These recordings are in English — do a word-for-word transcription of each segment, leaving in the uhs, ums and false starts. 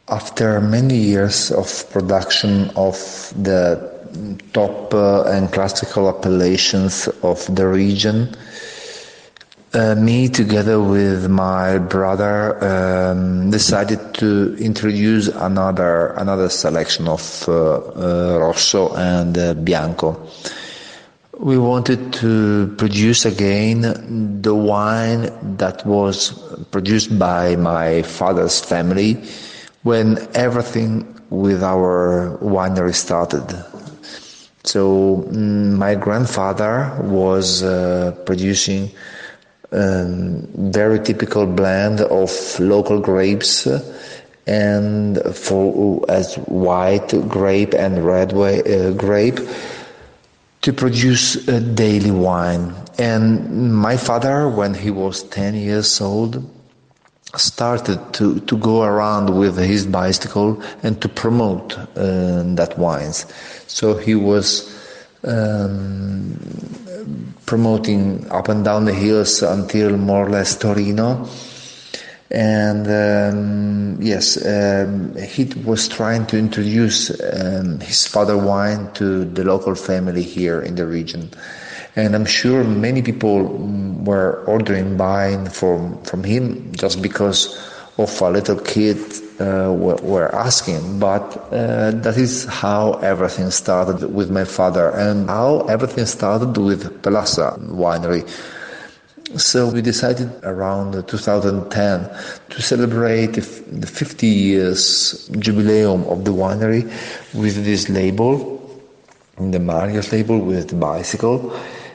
After many years of production of the top uh, and classical appellations of the region, uh, me together with my brother um, decided to introduce another another selection of uh, uh, Rosso and uh, Bianco. We wanted to produce again the wine that was produced by my father's family when everything with our winery started. So mm, my grandfather was uh, producing a very typical blend of local grapes and for as white grape and red uh, grape to produce a daily wine. And my father, when he was ten years old, started to, to go around with his bicycle and to promote uh, that wines. So he was um, promoting up and down the hills until more or less Torino. And um, yes, um, he was trying to introduce um, his father wine to the local family here in the region. And I'm sure many people were ordering wine from, from him just because of a little kid uh, were, were asking. But uh, that is how everything started with my father and how everything started with Pelassa Winery. So we decided around two thousand ten to celebrate the fifty years jubileum of the winery with this label, the Marius label with the bicycle.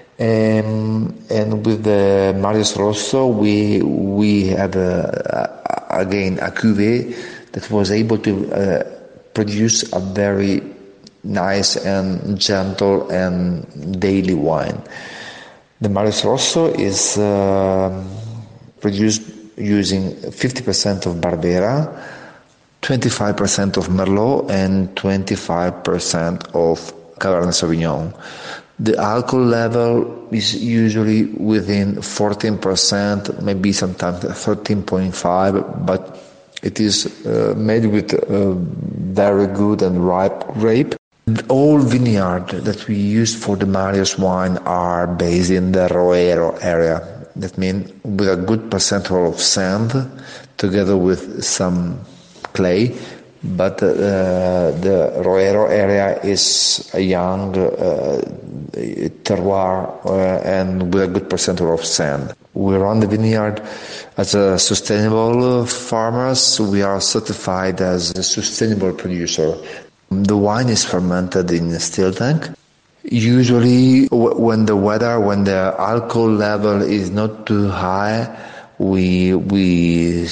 Um, and with the Marius Rosso, we we had a, a, again a cuvée that was able to uh, produce a very nice and gentle and daily wine. The Marius Rosso is uh, produced using fifty percent of Barbera, twenty-five percent of Merlot, and twenty-five percent of Cabernet Sauvignon. The alcohol level is usually within fourteen percent, maybe sometimes thirteen point five, but it is uh, made with uh, very good and ripe grape. All vineyard that we use for the Marius wine are based in the Roero area. That means with a good percentage of sand together with some clay. But uh, the Roero area is a young uh, terroir uh, and with a good percentage of sand. We run the vineyard as a sustainable farmers. We are certified as a sustainable producer. The wine is fermented in a still tank. Usually when the weather, when the alcohol level is not too high, we we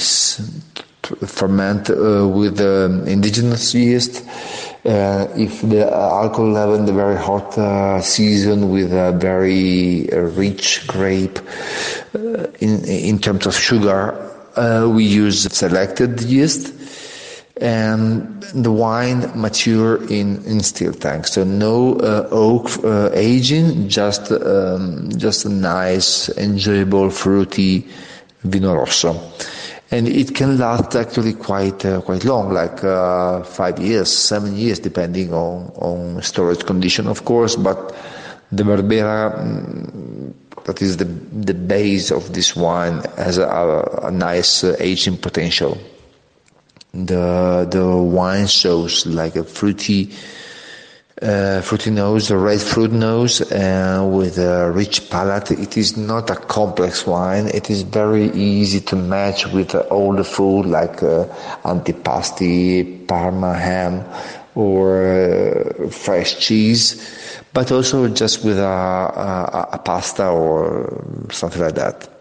ferment uh, with the indigenous yeast. Uh, if the alcohol level in the very hot uh, season with a very uh, rich grape uh, in in terms of sugar, uh, we use selected yeast. And the wine mature in, in still tanks, so no uh, oak uh, aging, just um, just a nice, enjoyable, fruity Vino Rosso, and it can last actually quite uh, quite long, like uh, five years, seven years, depending on on storage condition, of course. But the Barbera, mm, that is the the base of this wine, has a, a nice uh, aging potential. The the wine shows like a fruity uh, fruity nose, a red fruit nose, uh, with a rich palate. It is not a complex wine. It is very easy to match with uh, all the food like uh, antipasti, Parma ham, or uh, fresh cheese, but also just with a, a, a pasta or something like that.